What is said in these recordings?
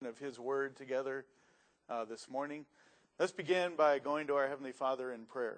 of His Word together this morning. Let's begin by going to our Heavenly Father in prayer.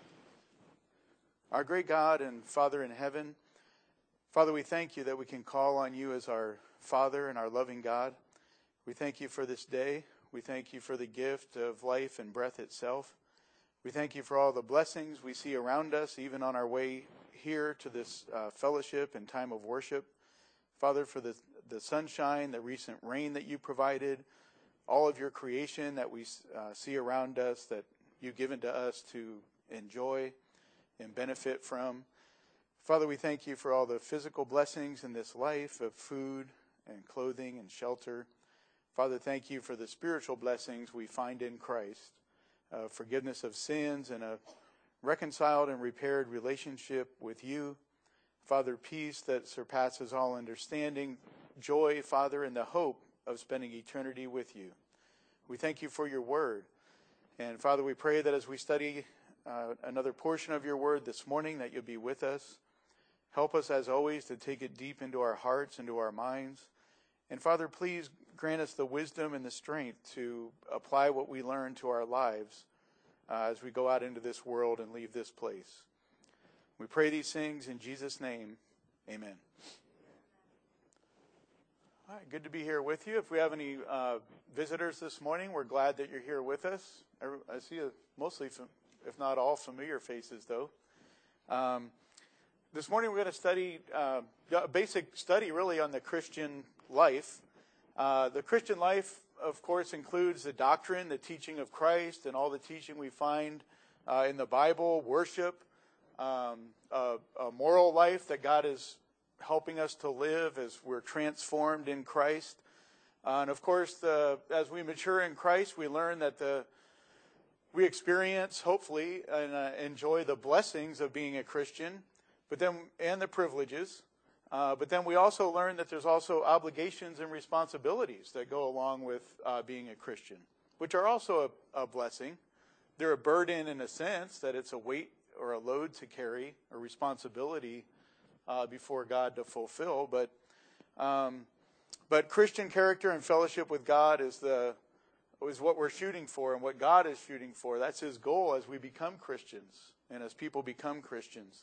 Our great God and Father in heaven, Father, we thank you that we can call on you as our Father and our loving God. We thank you for this day. We thank you for the gift of life and breath itself. We thank you for all the blessings we see around us, even on our way here to this fellowship and time of worship. Father, for the sunshine, the recent rain that you provided, all of your creation that we see around us that you've given to us to enjoy and benefit from. Father, we thank you for all the physical blessings in this life of food and clothing and shelter. Father, thank you for the spiritual blessings we find in Christ, forgiveness of sins and a reconciled and repaired relationship with you. Father, peace that surpasses all understanding, joy, Father, in the hope of spending eternity with you. We thank you for your word. And Father, we pray that as we study another portion of your word this morning, that you'll be with us. Help us, as always, to take it deep into our hearts, into our minds. And Father, please grant us the wisdom and the strength to apply what we learn to our lives as we go out into this world and leave this place. We pray these things in Jesus' name. Amen. All right, good to be here with you. If we have any visitors this morning, we're glad that you're here with us. I see mostly, if not all, familiar faces, though. This morning we're going to study a basic study, really, on the Christian life. The Christian life, of course, includes the doctrine, the teaching of Christ, and all the teaching we find in the Bible, worship, a moral life that God is helping us to live as we're transformed in Christ. And of course, as we mature in Christ, we learn that we experience, hopefully, and enjoy the blessings of being a Christian, and the privileges. But then we also learn that there's also obligations and responsibilities that go along with being a Christian, which are also a blessing. They're a burden in a sense that it's a weight or a load to carry, a responsibility before God to fulfill. But Christian character and fellowship with God is what we're shooting for and what God is shooting for. That's His goal as we become Christians and as people become Christians.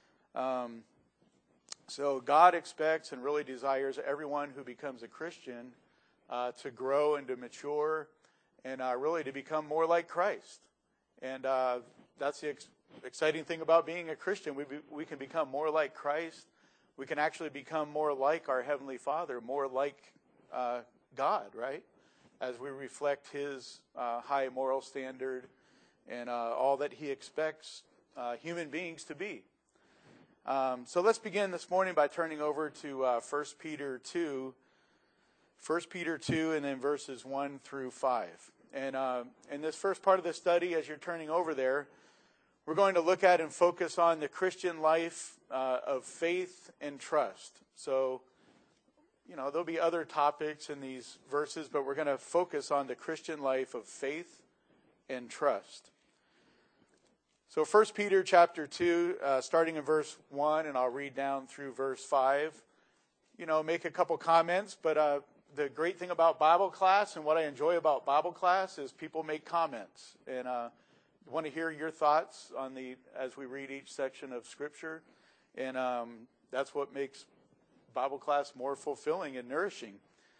So God expects and really desires everyone who becomes a Christian to grow and to mature and really to become more like Christ. And that's the exciting thing about being a Christian. We can become more like Christ. We can actually become more like our Heavenly Father, more like God, right? As we reflect His high moral standard and all that He expects human beings to be. So let's begin this morning by turning over to 1 Peter 2. 1 Peter 2 and then verses 1 through 5. And in this first part of the study, as you're turning over there, we're going to look at and focus on the Christian life of faith and trust. So, there'll be other topics in these verses, but we're going to focus on the Christian life of faith and trust. So 1 Peter chapter 2, starting in verse 1, and I'll read down through verse 5. Make a couple comments, but the great thing about Bible class and what I enjoy about Bible class is people make comments. And I want to hear your thoughts as we read each section of Scripture. And that's what makes Bible class more fulfilling and nourishing.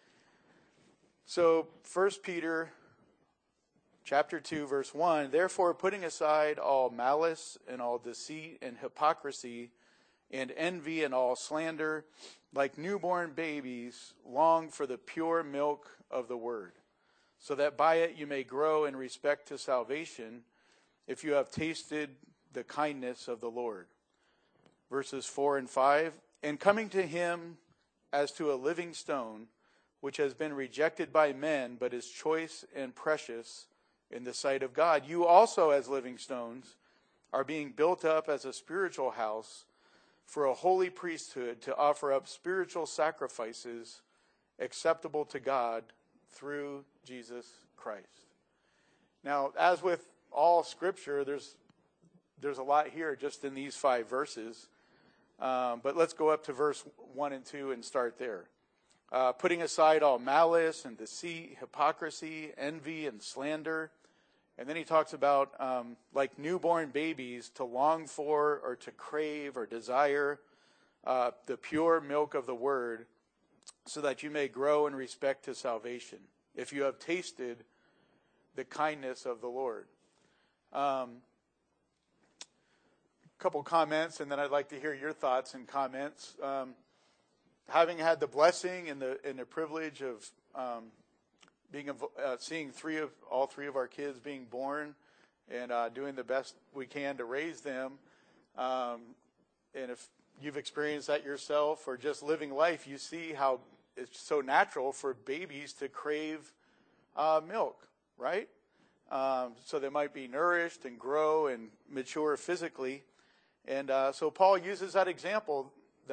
So 1 Peter chapter 2, verse 1, therefore, putting aside all malice and all deceit and hypocrisy and envy and all slander, like newborn babies, long for the pure milk of the word, so that by it you may grow in respect to salvation, if you have tasted the kindness of the Lord. Verses 4 and 5, and coming to Him as to a living stone, which has been rejected by men, but is choice and precious in the sight of God. You also, as living stones, are being built up as a spiritual house for a holy priesthood to offer up spiritual sacrifices acceptable to God through Jesus Christ. Now, as with all Scripture, there's a lot here just in these 5 verses. But let's go up to verse 1 and 2 and start there. putting aside all malice and deceit, hypocrisy, envy, and slander. And then he talks about, like newborn babies, to long for or to crave or desire the pure milk of the word, so that you may grow in respect to salvation, if you have tasted the kindness of the Lord. Couple comments, and then I'd like to hear your thoughts and comments. Having had the blessing and the privilege of seeing all three of our kids being born, and doing the best we can to raise them, and if you've experienced that yourself or just living life, you see how it's so natural for babies to crave milk, right? So they might be nourished and grow and mature physically. And so Paul uses that example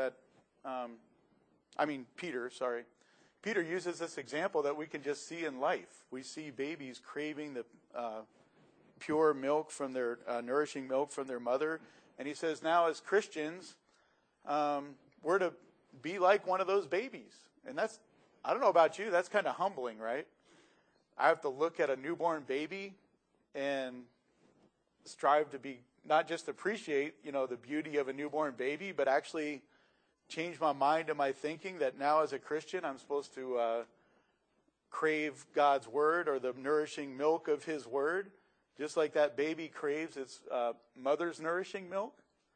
Peter uses this example that we can just see in life. We see babies craving the pure milk from their, nourishing milk from their mother. And he says now as Christians, we're to be like one of those babies. And that's, I don't know about you, that's kind of humbling, right? I have to look at a newborn baby and strive to be, not just appreciate, the beauty of a newborn baby, but actually change my mind and my thinking that now as a Christian, I'm supposed to crave God's word or the nourishing milk of his word, just like that baby craves its mother's nourishing milk.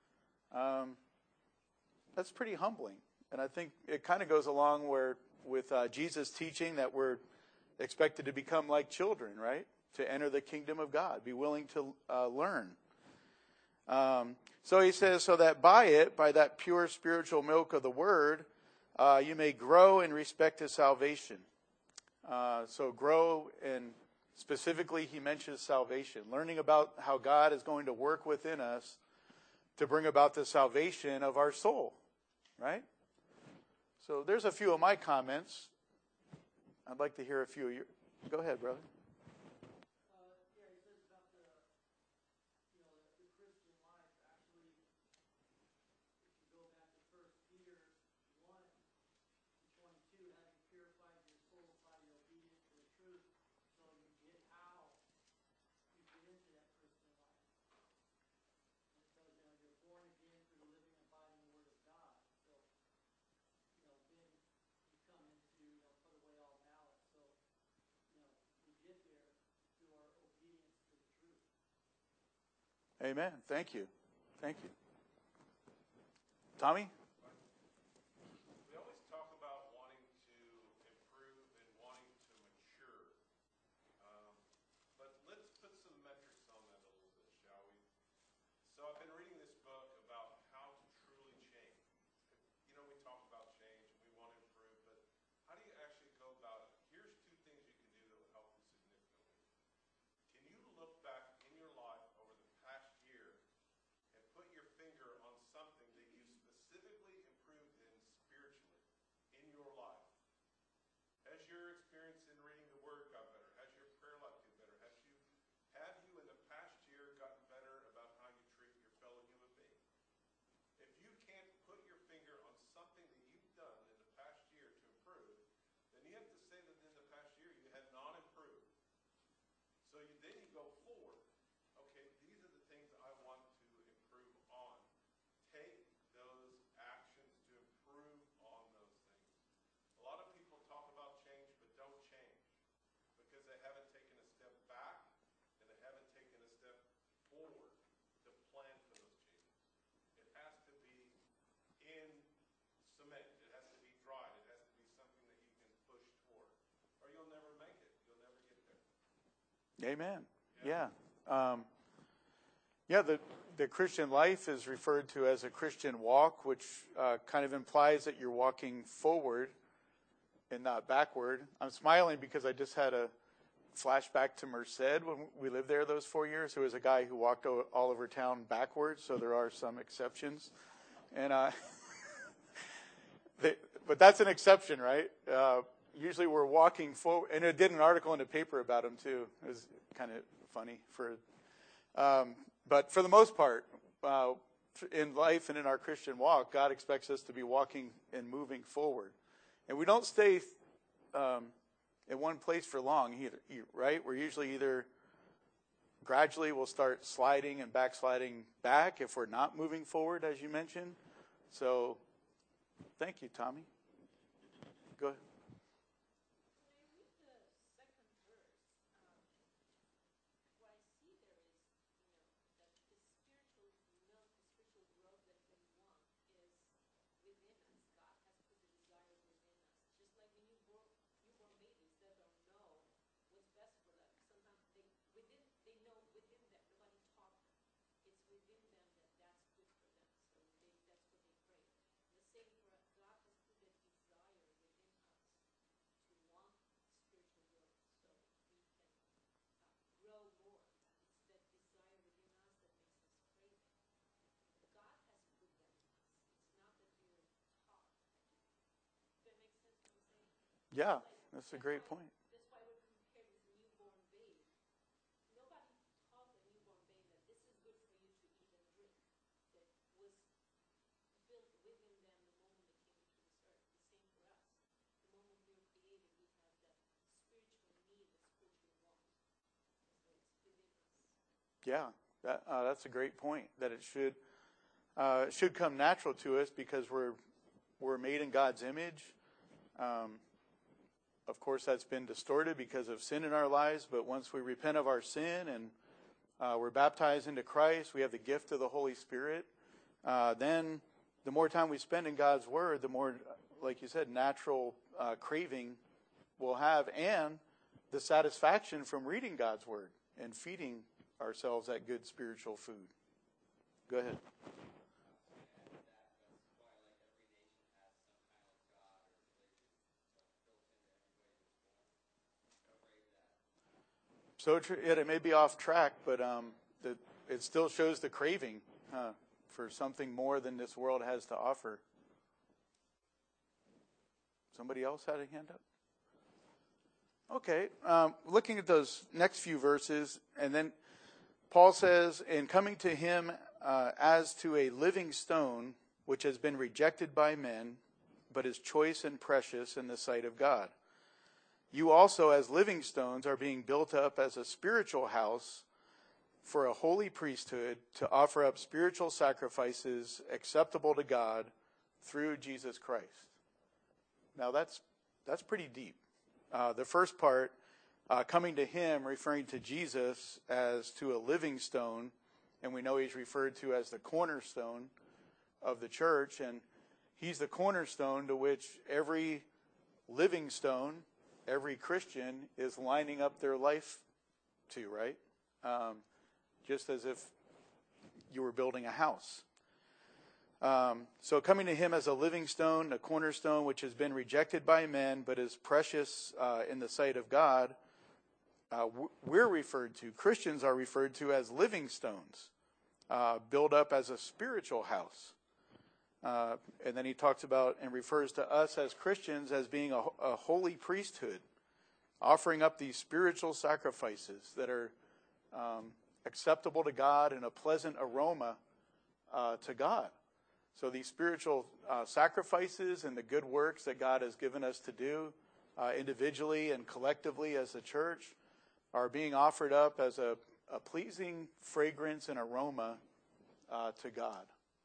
That's pretty humbling. And I think it kind of goes along with Jesus' teaching that we're expected to become like children, right? To enter the kingdom of God, be willing to learn. So he says, so that by that pure spiritual milk of the word, you may grow in respect to salvation. So grow, and specifically he mentions salvation, learning about how God is going to work within us to bring about the salvation of our soul, right? So there's a few of my comments. I'd like to hear a few of your. Go ahead, brother. Amen. Thank you. Thank you. Tommy? We always talk about wanting to improve and wanting to mature. But let's put some metrics on that a little bit, shall we? So I've been reading this book about how to truly change. We talk about change and we want to improve, but how do you actually go about it? Here's two things you can do that will help you significantly. Can you look back in your life over the past year and put your finger on something that you specifically improved in spiritually in your life? Has your experience in reading the Word got better? Has your prayer life get better? Have you in the past year gotten better about how you treat your fellow human being? If you can't put your finger on something that you've done in the past year to improve, then you have to say that in the past year you have not improved. So then you go forward. Okay, these are the things I want to improve on. Take those actions to improve on those things. A lot of people talk about change but don't change because they haven't taken a step back and they haven't taken a step forward to plan for those changes. It has to be in cement. It has to be dried. It has to be something that you can push toward, or you'll never make it. You'll never get there. Amen. Yeah. The Christian life is referred to as a Christian walk, which kind of implies that you're walking forward and not backward. I'm smiling because I just had a flashback to Merced when we lived there those 4 years. There was a guy who walked all over town backwards, so there are some exceptions. And but that's an exception, right? Usually we're walking forward, and it did an article in the paper about him too. It was kind of funny but for the most part, in life and in our Christian walk, God expects us to be walking and moving forward. And we don't stay in one place for long either, right? We're usually either gradually we'll start sliding and backsliding back if we're not moving forward, as you mentioned. So thank you, Tommy. Go ahead. Yeah, that's a great point. Yeah, that's a great point. That it should come natural to us because we're made in God's image. Of course, that's been distorted because of sin in our lives. But once we repent of our sin and we're baptized into Christ, we have the gift of the Holy Spirit. Then the more time we spend in God's Word, the more, like you said, natural craving we'll have, and the satisfaction from reading God's Word and feeding ourselves that good spiritual food. Go ahead. So it may be off track, but it still shows the craving for something more than this world has to offer. Somebody else had a hand up? Okay, looking at those next few verses, and then Paul says, "In coming to him as to a living stone, which has been rejected by men, but is choice and precious in the sight of God. You also, as living stones, are being built up as a spiritual house for a holy priesthood to offer up spiritual sacrifices acceptable to God through Jesus Christ." Now that's pretty deep. The first part, coming to him, referring to Jesus as to a living stone, and we know he's referred to as the cornerstone of the church, and he's the cornerstone to which every living stone, every Christian is lining up their life to, right? Just as if you were building a house. So coming to him as a living stone, a cornerstone which has been rejected by men, but is precious in the sight of God, Christians are referred to as living stones, built up as a spiritual house. And then he talks about and refers to us as Christians as being a holy priesthood, offering up these spiritual sacrifices that are acceptable to God and a pleasant aroma to God. So these spiritual sacrifices and the good works that God has given us to do individually and collectively as a church are being offered up as a pleasing fragrance and aroma to God.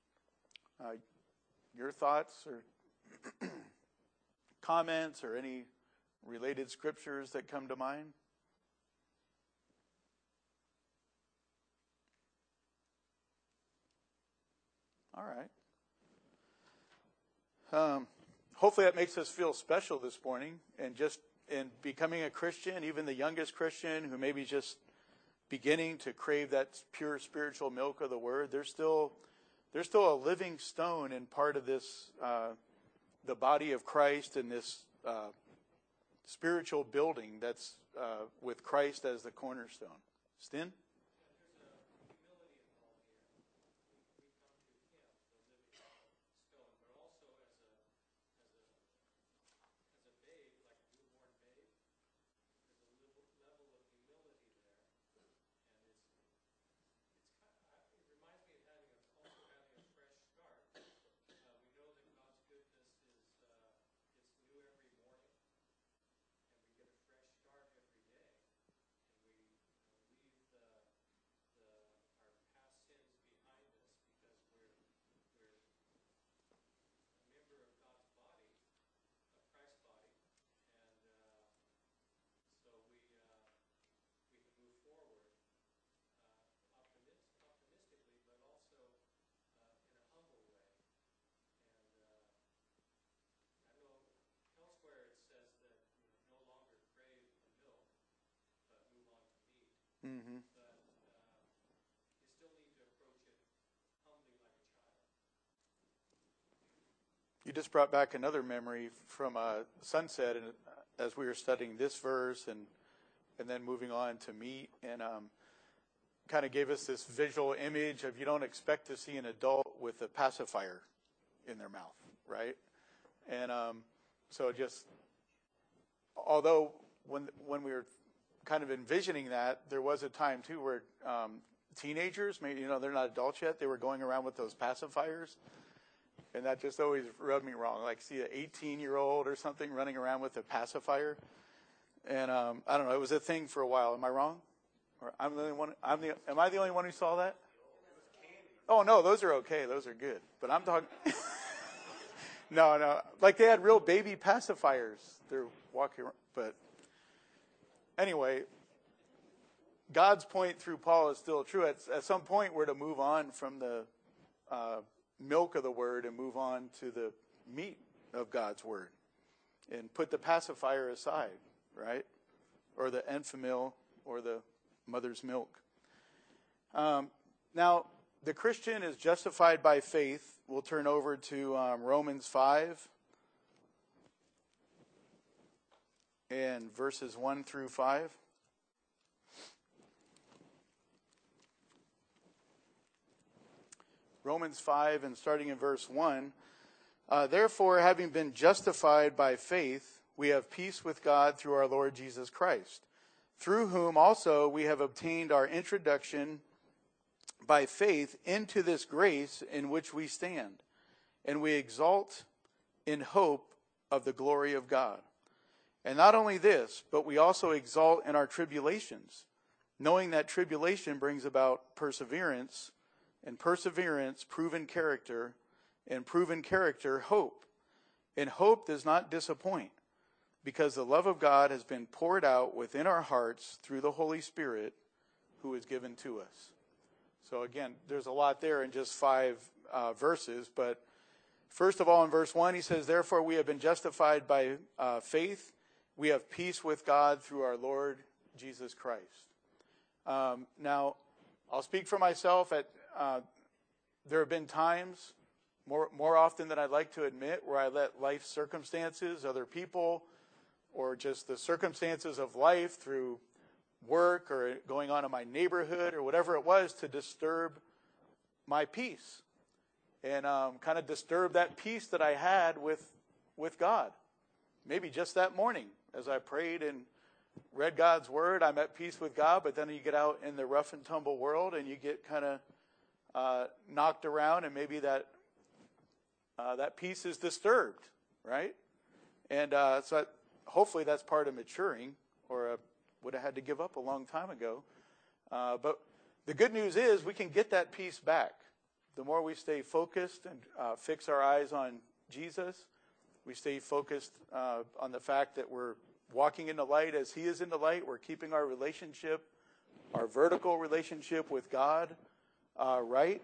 Your thoughts or comments or any related scriptures that come to mind? All right. Hopefully that makes us feel special this morning, and just in becoming a Christian, even the youngest Christian who may be just beginning to crave that pure spiritual milk of the Word, there's still a living stone in part of this, the body of Christ, and this spiritual building that's with Christ as the cornerstone. Stin? Mm-hmm. but you still need to approach it humbly like a child. You just brought back another memory from Sunset, and as we were studying this verse and then moving on to meat, and kind of gave us this visual image of you don't expect to see an adult with a pacifier in their mouth, right? And so just, although when we were kind of envisioning that, there was a time too where teenagers, maybe, they're not adults yet, they were going around with those pacifiers. And that just always rubbed me wrong. Like, see an 18-year-old or something running around with a pacifier. And I don't know, it was a thing for a while. Am I wrong? Or am I the only one who saw that? Oh, no, those are okay. Those are good. But I'm talking... No. Like, they had real baby pacifiers. They're walking around. But anyway, God's point through Paul is still true. At some point, we're to move on from the milk of the word and move on to the meat of God's word and put the pacifier aside, right? Or the enfamil or the mother's milk. Now, the Christian is justified by faith. We'll turn over to Romans 5 and verses 1 through 5. Romans 5 and starting in verse 1. Therefore, having been justified by faith, we have peace with God through our Lord Jesus Christ, through whom also we have obtained our introduction by faith into this grace in which we stand, and we exult in hope of the glory of God. And not only this, but we also exult in our tribulations, knowing that tribulation brings about perseverance, and perseverance, proven character, and proven character, hope. And hope does not disappoint, because the love of God has been poured out within our hearts through the Holy Spirit who is given to us. So again, there's a lot there in just 5 verses. But first of all, in verse 1, he says, therefore we have been justified by faith. We have peace with God through our Lord Jesus Christ. Now, I'll speak for myself. There have been times, more often than I'd like to admit, where I let life circumstances, other people, or just the circumstances of life through work or going on in my neighborhood or whatever it was to disturb my peace and kind of disturb that peace that I had with God. Maybe just that morning as I prayed and read God's word, I'm at peace with God, but then you get out in the rough and tumble world and you get kind of knocked around, and maybe that peace is disturbed, right? And so hopefully that's part of maturing, or would have had to give up a long time ago. But the good news is we can get that peace back. The more we stay focused and fix our eyes on Jesus, we stay focused on the fact that we're walking in the light as he is in the light. We're keeping our relationship, our vertical relationship with God, right.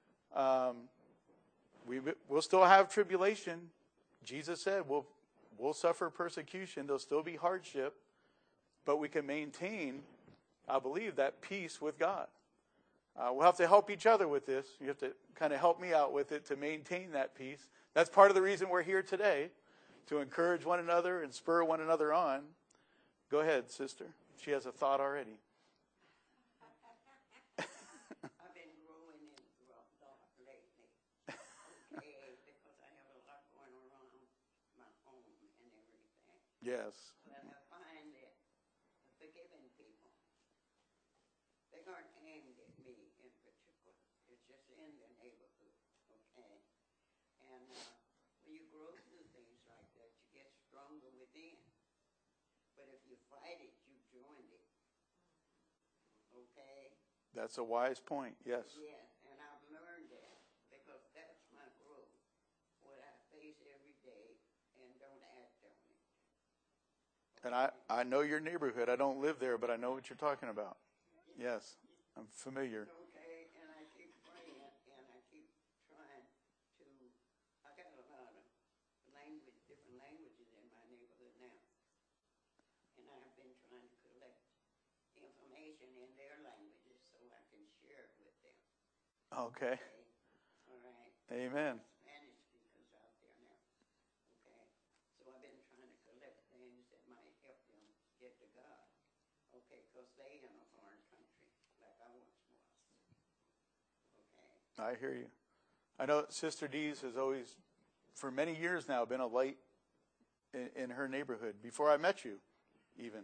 We'll still have tribulation. Jesus said we'll suffer persecution. There'll still be hardship, but we can maintain, I believe, that peace with God. We'll have to help each other with this. You have to kind of help me out with it to maintain that peace. That's part of the reason we're here today, to encourage one another and spur one another on. Go ahead, sister. She has a thought already. I've been growing in thought lately. Okay, because I have a lot going around my home and everything. Yes. But I find that forgiving people, they aren't aimed at me in particular. It's just in the neighborhood, okay? And when you grow through things like that, you get stronger within. But if you fight it, you join it, okay? That's a wise point, yes. Yeah, and I've learned that because that's my growth, what I face every day and don't act on it. And I know your neighborhood. I don't live there, but I know what you're talking about. Yes, I'm familiar. Okay, and I keep praying and I keep trying to, I got a lot of different languages in my neighborhood now. And I've been trying to collect information information in their languages so I can share it with them. Okay. All right. Amen. Spanish speakers out there now. Okay. So I've been trying to collect things that might help them get to God. Okay, because they in a foreign country like I once was. Okay. I hear you. I know Sister Dee's has always, for many years now, been a light in her neighborhood, before I met you, even.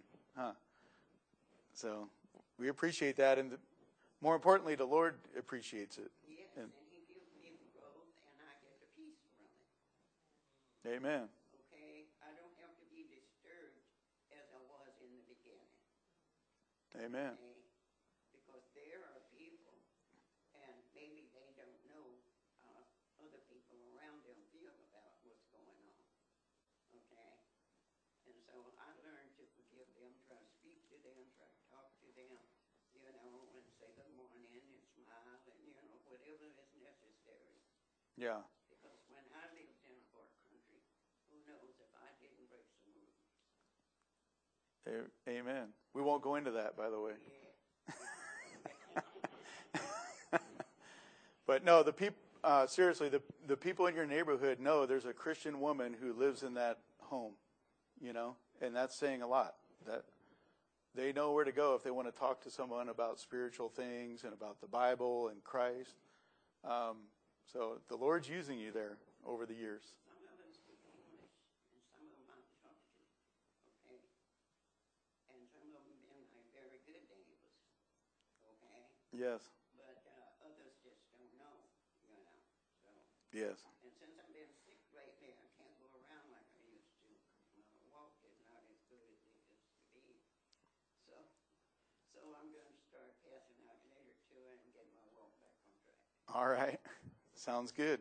So we appreciate that, and more importantly, the Lord appreciates it. Yes, And, and he gives me the growth, and I get the peace from it. amen. Okay, I don't have to be disturbed as I was in the beginning. Amen. Okay? Because there are people, and maybe they don't know other people around them feel about what's going on. Okay? And so I learned to forgive them, try to speak to them, try to talk to them, you know, and say good morning and smile and, you know, whatever is necessary. Yeah. Because when I lived in a far country, who knows if I didn't break some rules. Amen. We won't go into that, by the way. Yeah. But no, seriously, the people in your neighborhood know there's a Christian woman who lives in that home, you know, and that's saying a lot. That they know where to go if they want to talk to someone about spiritual things and about the Bible and Christ. So the Lord's using you there over the years. Some of them speak English, and some of them I talk to, okay? And some of them been like very good neighbors, okay? Yes. But others just don't know, you know, so. Yes. And since I've been sick lately, I can't go around like I used to. My walk is not as good as it used to be. So I'm going to start passing out later too and get my walk back on track. All right. Sounds good.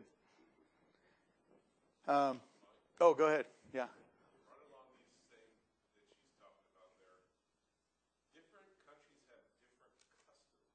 Go ahead. Yeah. Right along these same that she's talking about there, different countries have different customs.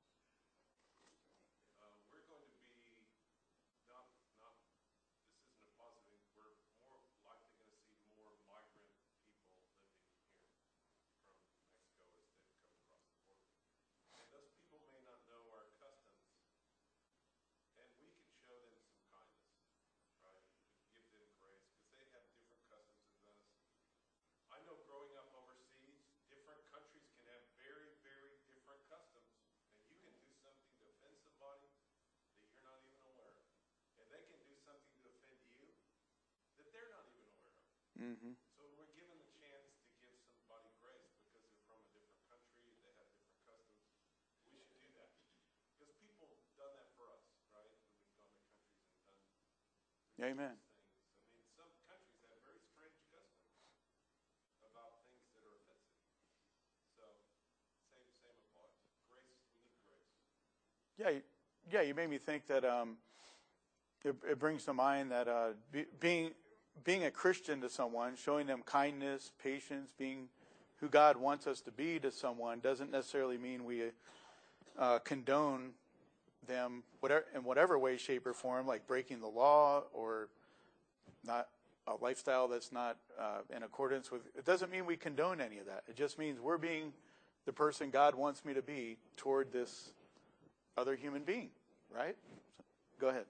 We're going to be not. This isn't a positive. We're more likely going to see more migrant people living here from Mexico as they've come across the border, and those people may not know our customs, and we can show them some kindness, right? Give them grace because they have different customs than us. I know growing up overseas, different countries can have very, very different customs, and you can do something to offend somebody that you're not even aware of. And they can do something to offend you that they're not even aware of. Mm-hmm. So we're given the chance to give somebody grace because they're from a different country, they have different customs. We should do that. Because people have done that for us, right? We've gone to countries and done Amen. things. I mean, some countries have very strange customs about things that are offensive. So, same applies. Grace, we need grace. Yeah. You made me think that it brings to mind that being a Christian to someone, showing them kindness, patience, being who God wants us to be to someone, doesn't necessarily mean we condone them in whatever way, shape, or form, like breaking the law or not a lifestyle that's not in accordance with. It doesn't mean we condone any of that. It just means we're being the person God wants me to be toward this other human being, right? So, go ahead.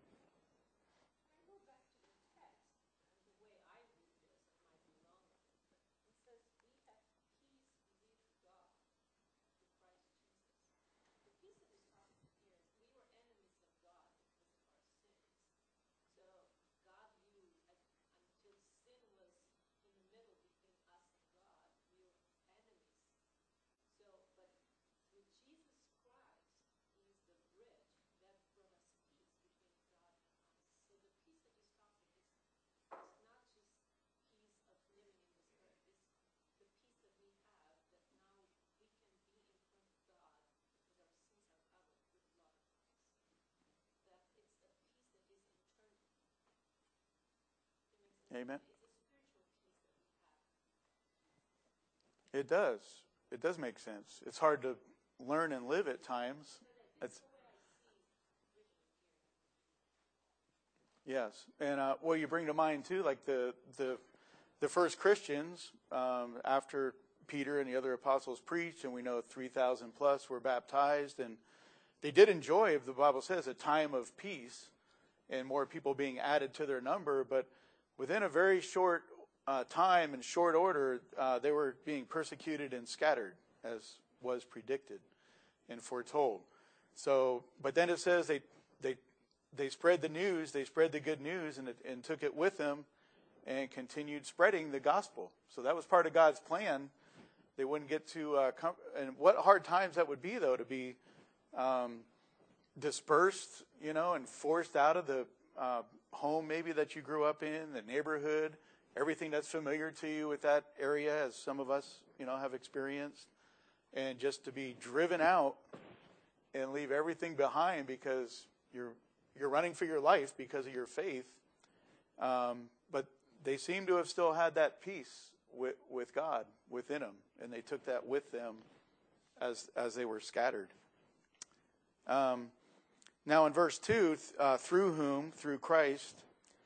Amen. It does. It does make sense. It's hard to learn and live at times. Yes, and well, you bring to mind too, like the first Christians after Peter and the other apostles preached, and we know 3,000 plus were baptized, and they did enjoy, the Bible says, a time of peace and more people being added to their number, but within a very short time and short order, they were being persecuted and scattered, as was predicted and foretold. So, but then it says they spread the news, they spread the good news, and took it with them and continued spreading the gospel. So that was part of God's plan. They wouldn't get to, and what hard times that would be, though, to be dispersed, and forced out of the home maybe that you grew up in, the neighborhood, everything that's familiar to you with that area, as some of us, have experienced, and just to be driven out and leave everything behind because you're running for your life because of your faith. But they seem to have still had that peace with God within them, and they took that with them as they were scattered. Now in verse 2, through whom, through Christ,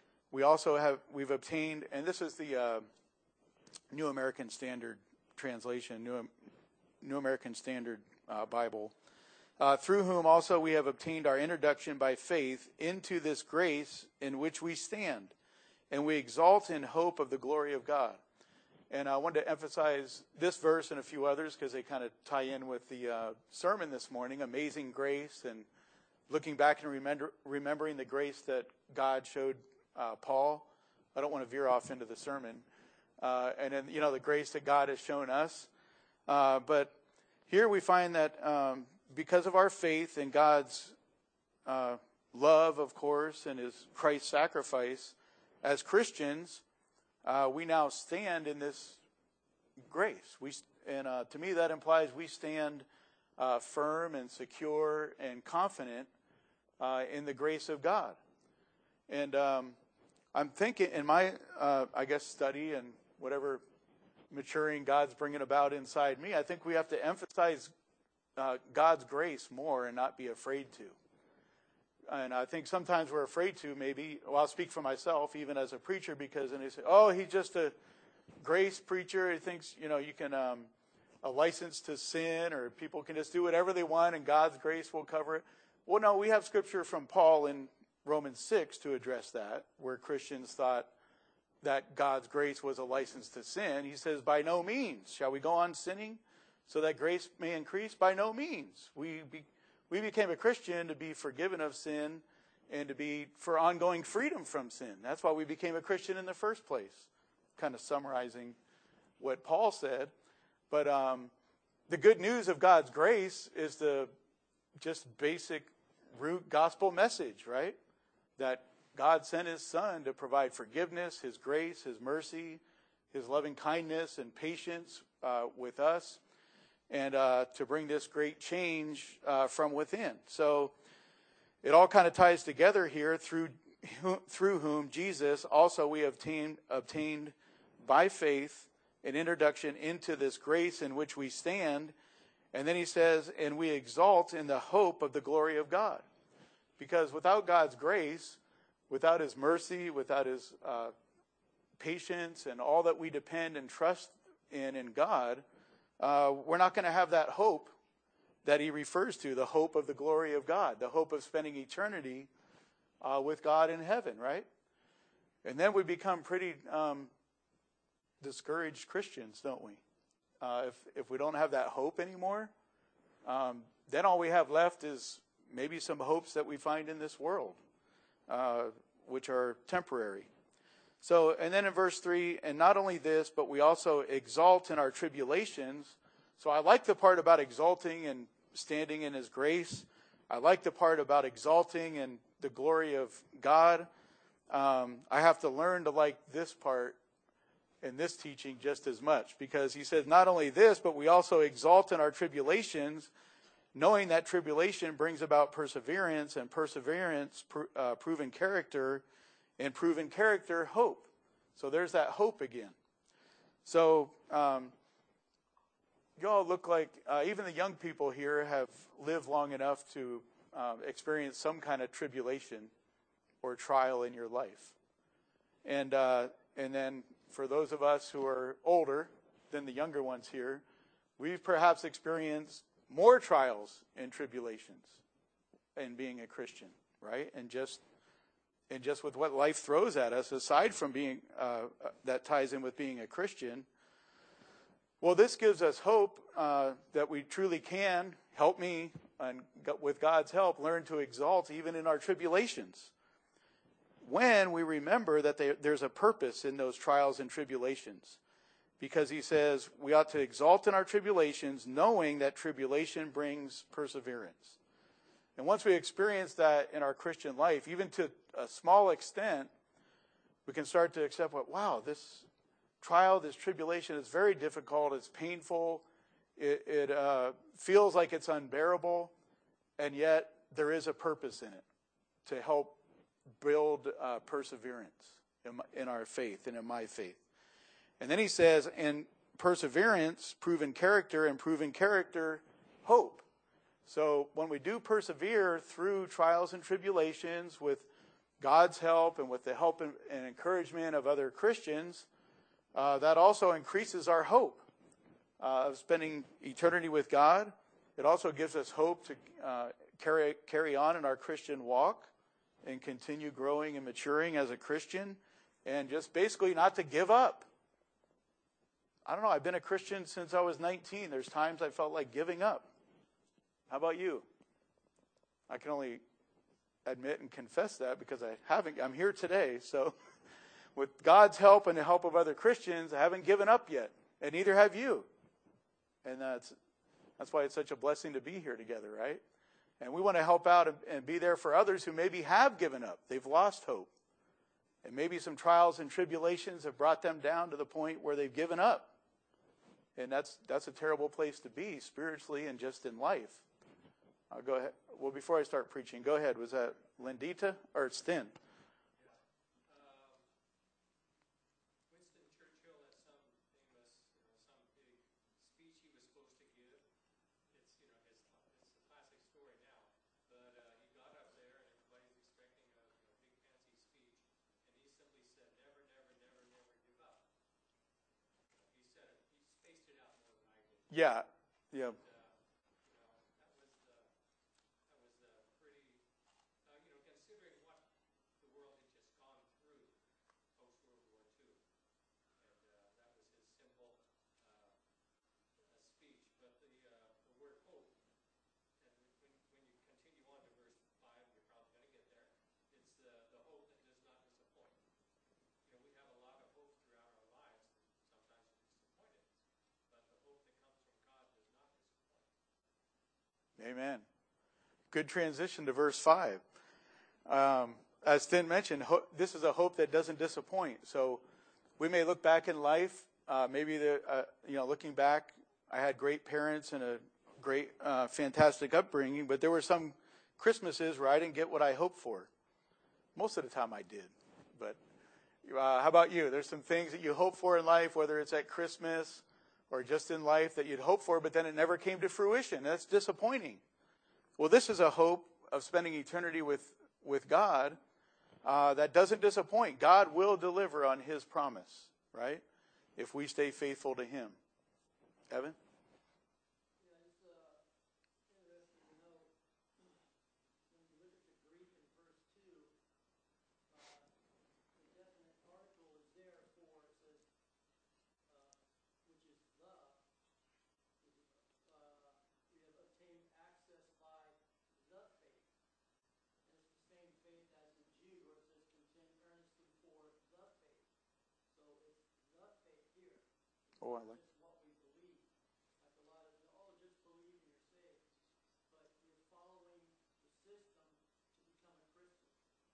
we've obtained, and this is the New American Standard Translation, New American Standard Bible, through whom also we have obtained our introduction by faith into this grace in which we stand, and we exalt in hope of the glory of God. And I wanted to emphasize this verse and a few others because they kind of tie in with the sermon this morning, amazing grace, and looking back and remembering the grace that God showed Paul. I don't want to veer off into the sermon. And then, the grace that God has shown us. But here we find that because of our faith in God's love, of course, and his Christ's sacrifice, as Christians, we now stand in this grace. To me, that implies we stand firm and secure and confident in the grace of God. And I'm thinking in my, study and whatever maturing God's bringing about inside me, I think we have to emphasize God's grace more and not be afraid to. And I think sometimes we're afraid to, maybe, I'll speak for myself, even as a preacher, because then they say, oh, he's just a grace preacher. He thinks, you can, a license to sin, or people can just do whatever they want and God's grace will cover it. Well, no, we have scripture from Paul in Romans 6 to address that, where Christians thought that God's grace was a license to sin. He says, by no means. Shall we go on sinning so that grace may increase? By no means. We became a Christian to be forgiven of sin and to be for ongoing freedom from sin. That's why we became a Christian in the first place. Kind of summarizing what Paul said. But the good news of God's grace is the just basic root gospel message, right? That God sent his Son to provide forgiveness, his grace, his mercy, his loving kindness and patience with us, and to bring this great change from within. So it all kind of ties together here through whom Jesus also we obtained by faith an introduction into this grace in which we stand. And then he says, and we exalt in the hope of the glory of God. Because without God's grace, without his mercy, without his patience, and all that we depend and trust in God, we're not going to have that hope that he refers to, the hope of the glory of God, the hope of spending eternity with God in heaven, right? And then we become pretty discouraged Christians, don't we? If we don't have that hope anymore, then all we have left is maybe some hopes that we find in this world, which are temporary. So, and then in verse 3, and not only this, but we also exalt in our tribulations. So I like the part about exalting and standing in his grace. I like the part about exalting in the glory of God. I have to learn to like this part in this teaching just as much, because he says not only this, but we also exalt in our tribulations, knowing that tribulation brings about perseverance, and perseverance proven character, and proven character hope. So there's that hope again. So you all look like, even the young people here have lived long enough to experience some kind of tribulation or trial in your life. And then for those of us who are older, than the younger ones here, we've perhaps experienced more trials and tribulations in being a Christian, right? And just with what life throws at us, aside from being that ties in with being a Christian. Well, this gives us hope that we truly can, help me, and with God's help, learn to exalt even in our tribulations. When we remember that there's a purpose in those trials and tribulations. Because he says we ought to exalt in our tribulations, knowing that tribulation brings perseverance. And once we experience that in our Christian life, even to a small extent, we can start to accept wow, this trial, this tribulation is very difficult, it's painful, it feels like it's unbearable, and yet there is a purpose in it to help build perseverance in our faith and in my faith. And then he says, in perseverance, proven character, and proven character, hope. So when we do persevere through trials and tribulations with God's help and with the help and encouragement of other Christians, that also increases our hope of spending eternity with God. It also gives us hope to carry on in our Christian walk and continue growing and maturing as a Christian, and just basically not to give up. I don't know, I've been a Christian since I was 19. There's times I felt like giving up. How about you? I can only admit and confess that because I'm here today. So with God's help and the help of other Christians, I haven't given up yet. And neither have you. And that's why it's such a blessing to be here together, right? And we want to help out and be there for others who maybe have given up. They've lost hope. And maybe some trials and tribulations have brought them down to the point where they've given up. And that's a terrible place to be spiritually and just in life. I'll go ahead. Well, before I start preaching, go ahead. Was that Lindita or Sten? Winston Churchill had some famous, some big speech he was supposed to give. It's a classic story now. But he got up there and everybody's expecting a big fancy speech, and he simply said, "Never, never, never, never give up." He said it. He spaced it out more than I did. Yeah. Yeah. Considering what the world had just gone through post-World War II. And that was his simple speech. But the word hope, and when you continue on to verse 5, you're probably going to get there, it's the hope that does not disappoint. We have a lot of hope throughout our lives, and sometimes we're disappointed. But the hope that comes from God does not disappoint. Amen. Good transition to verse 5. As Sten mentioned, this is a hope that doesn't disappoint. So we may look back in life, looking back, I had great parents and a great, fantastic upbringing, but there were some Christmases where I didn't get what I hoped for. Most of the time I did. But how about you? There's some things that you hope for in life, whether it's at Christmas or just in life that you'd hope for, but then it never came to fruition. That's disappointing. Well, this is a hope of spending eternity with God that doesn't disappoint. God will deliver on his promise, right? If we stay faithful to him. Evan? Yeah, it's interesting to know when you look at the Greek in verse 2, the definite article is there for, it says, which is we have obtained access by the faith. And it's the same faith as in Jude, where it says contend earnestly for the faith. So it's the faith here. Oh, I like It's what we believe. Like a lot of, just believe and you're saved. But you're following the system to become a Christian.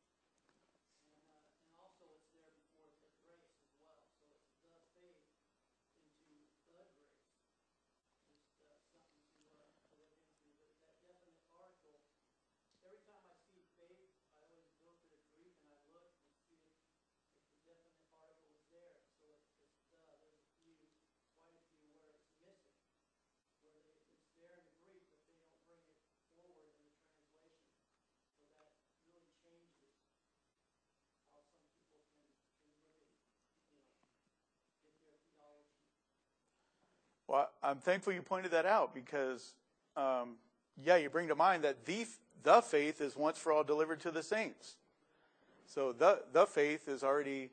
And also it's there before the grace as well. So it's the faith into the grace. It's something to look into. But that definite article, every time I see faith, I always go to the Greek and I look and see if the definite article is there. So it's there's a few, quite a Well, I'm thankful you pointed that out because, you bring to mind that the faith is once for all delivered to the saints. So the faith is already,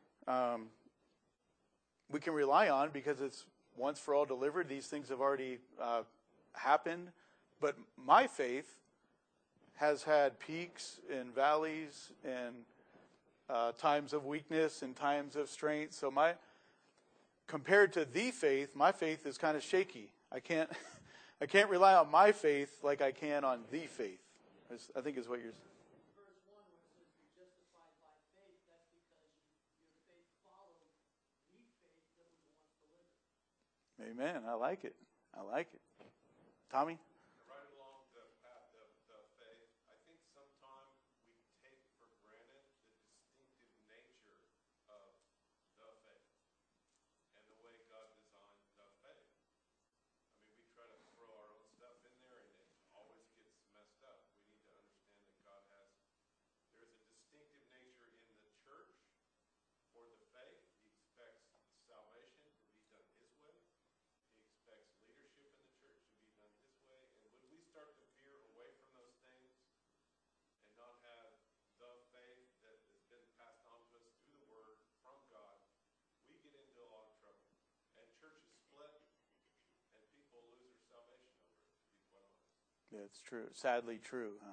we can rely on because it's once for all delivered. These things have already happened. But my faith has had peaks and valleys and times of weakness and times of strength. So compared to the faith, my faith is kind of shaky. I can't rely on my faith like I can on the faith. I think is what you're saying. Verse 1, where it says you're justified by faith, that's because your faith followed the faith that was once delivered. Amen. I like it. Tommy? Right along the path of the faith, I think sometimes we take for granted the distinctive nature of the faith and the way God designed the faith. I mean, we try to throw our own stuff in there and it always gets messed up. We need to understand that there's a distinctive nature in the church for the faith. He expects salvation to be done His way. He expects leadership in the church to be done His way. And when we start to veer away from those things and not have the faith that has been passed on to us through the Word from God, we get into a lot of trouble. And churches split, and people lose their salvation over it, to be quite honest. Yeah, it's true. Sadly true, huh?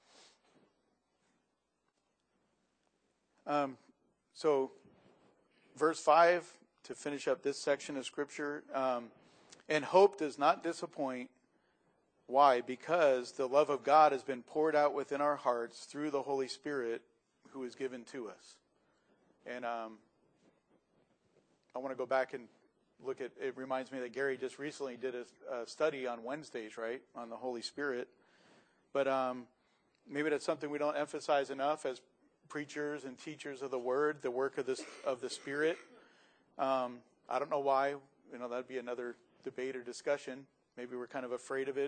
Yeah. So, verse 5, to finish up this section of Scripture, and hope does not disappoint. Why? Because the love of God has been poured out within our hearts through the Holy Spirit who is given to us. And I want to go back and look at, it reminds me that Gary just recently did a study on Wednesdays, right, on the Holy Spirit. But maybe that's something we don't emphasize enough as preachers and teachers of the Word, the work of the Spirit. I don't know why. That'd be another debate or discussion. Maybe we're kind of afraid of it,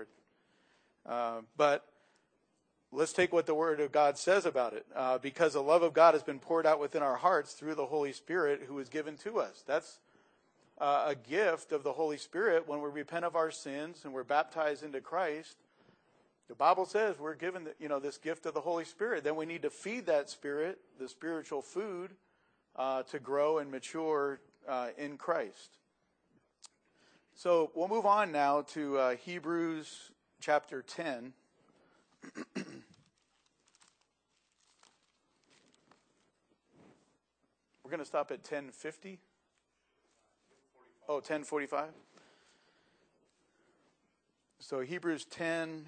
but let's take what the Word of God says about it. Because the love of God has been poured out within our hearts through the Holy Spirit who is given to us. That's a gift of the Holy Spirit when we repent of our sins and we're baptized into Christ. The Bible says we're given this gift of the Holy Spirit. Then we need to feed that Spirit, the spiritual food, to grow and mature in Christ. So we'll move on now to Hebrews chapter 10. We're going to stop at 10:50. Oh, 10:45. So Hebrews 10.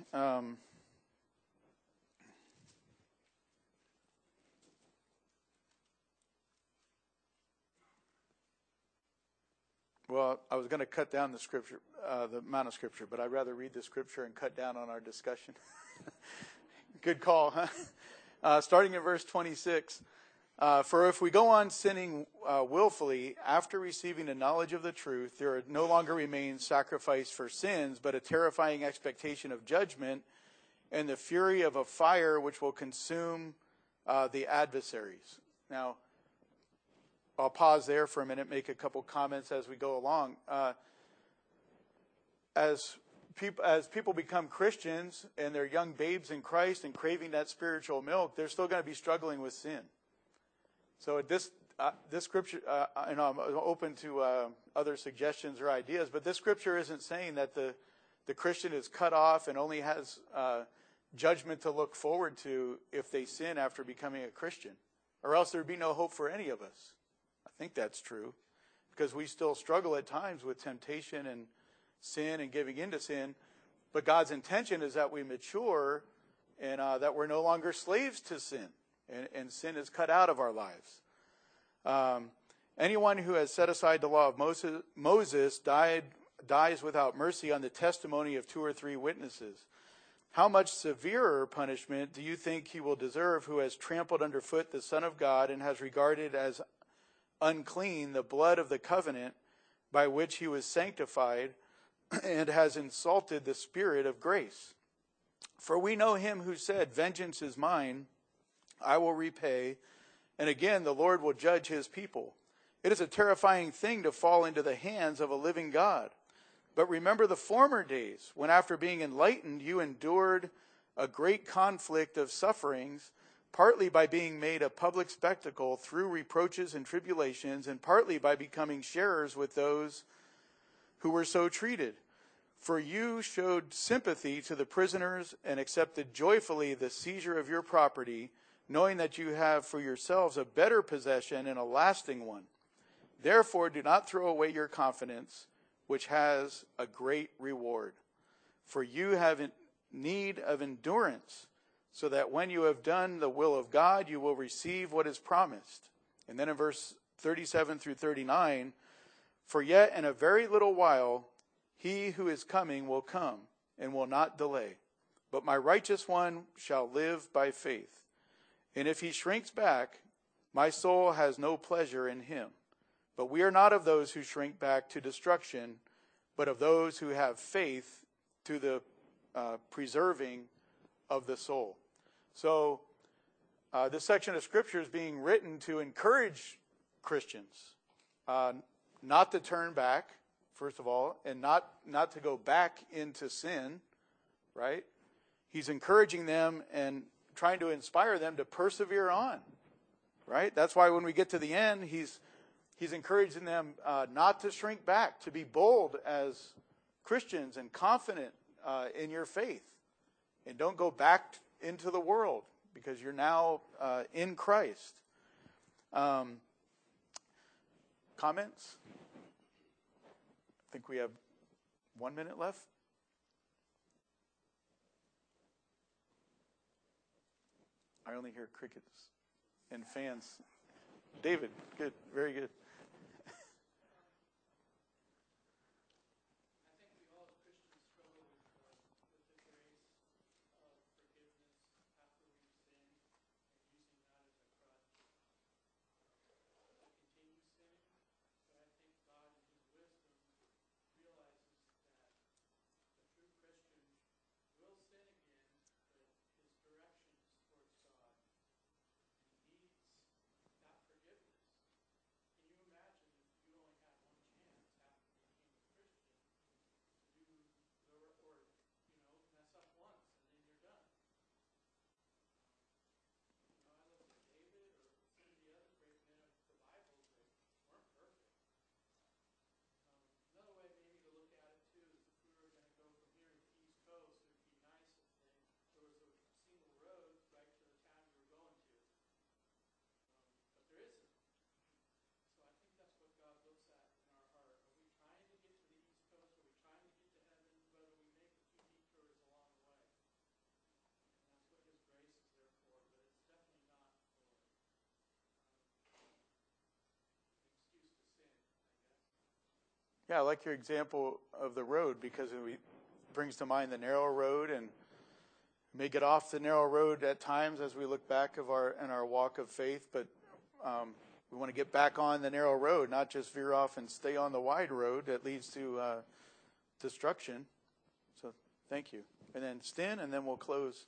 Well, I was going to cut down the scripture, the amount of scripture, but I'd rather read the scripture and cut down on our discussion. Good call, huh? Starting in verse 26. For if we go on sinning willfully after receiving the knowledge of the truth, there no longer remains sacrifice for sins, but a terrifying expectation of judgment and the fury of a fire which will consume the adversaries. Now, I'll pause there for a minute, make a couple comments as we go along. As people become Christians and they're young babes in Christ and craving that spiritual milk, they're still going to be struggling with sin. So this scripture, and I'm open to other suggestions or ideas, but this scripture isn't saying that the Christian is cut off and only has judgment to look forward to if they sin after becoming a Christian, or else there'd be no hope for any of us. I think that's true, because we still struggle at times with temptation and sin and giving into sin, but God's intention is that we mature and that we're no longer slaves to sin. And sin is cut out of our lives. Anyone who has set aside the law of Moses dies without mercy on the testimony of 2 or 3 witnesses. How much severer punishment do you think he will deserve who has trampled underfoot the Son of God and has regarded as unclean the blood of the covenant by which he was sanctified and has insulted the Spirit of grace? For we know him who said, "Vengeance is mine, I will repay," and again the Lord will judge his people. It is a terrifying thing to fall into the hands of a living God. But remember the former days, when after being enlightened, you endured a great conflict of sufferings, partly by being made a public spectacle through reproaches and tribulations, and partly by becoming sharers with those who were so treated. For you showed sympathy to the prisoners and accepted joyfully the seizure of your property, knowing that you have for yourselves a better possession and a lasting one. Therefore, do not throw away your confidence, which has a great reward. For you have need of endurance, so that when you have done the will of God, you will receive what is promised. And then in verse 37 through 39, for yet in a very little while, he who is coming will come and will not delay. But my righteous one shall live by faith. And if he shrinks back, my soul has no pleasure in him. But we are not of those who shrink back to destruction, but of those who have faith to the preserving of the soul. So this section of Scripture is being written to encourage Christians not to turn back, first of all, and not to go back into sin, right? He's encouraging them and trying to inspire them to persevere on, right? That's why when we get to the end, he's encouraging them not to shrink back, to be bold as Christians and confident in your faith. And don't go back into the world because you're now in Christ. Comments? I think we have 1 minute left. I only hear crickets and fans. David, good, very good. Yeah, I like your example of the road because it brings to mind the narrow road, and we may get off the narrow road at times as we look back in our walk of faith, but we want to get back on the narrow road, not just veer off and stay on the wide road that leads to destruction. So thank you. And then Stin, and then we'll close.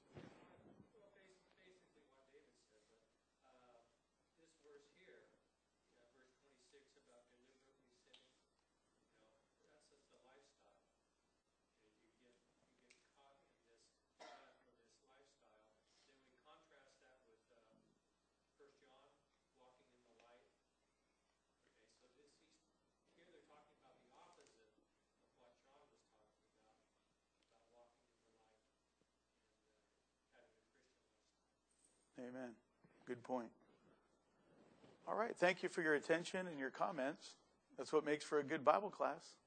Amen. Good point. All right. Thank you for your attention and your comments. That's what makes for a good Bible class.